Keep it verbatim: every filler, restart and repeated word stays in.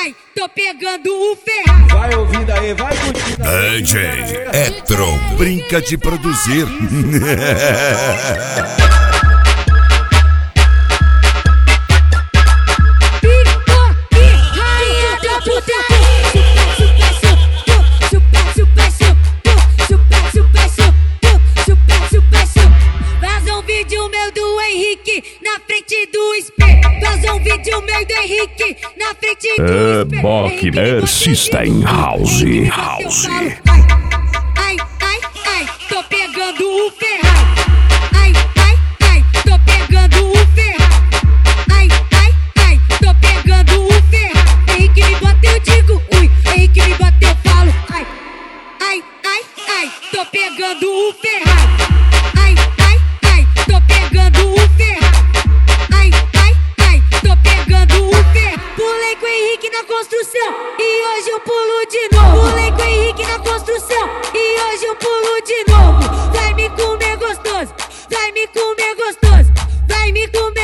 ai, tô pegando o Ferrari. Vai ouvindo aí, vai curtindo. D J Etron, brinca de produzir. Na frente do espelho, vaza um vídeo meu do Henrique. Na frente do É espelho, Bockner System House. House. Ai, ai, ai, ai, tô pegando o Ferrari. Ai, ai, ai, tô pegando o Ferrari. Ai, ai, ai, tô pegando o Ferrari. Henrique me bateu, eu digo ui. Henrique me bateu, eu falo ai. Ai, ai, ai, tô pegando o Ferrari. Ai, ai, ai, tô pegando o Ferrari. Pulei com o Henrique na construção e hoje eu pulo de novo. Pulei com o Henrique na construção e hoje eu pulo de novo. Vai me comer gostoso, vai me comer gostoso, vai me comer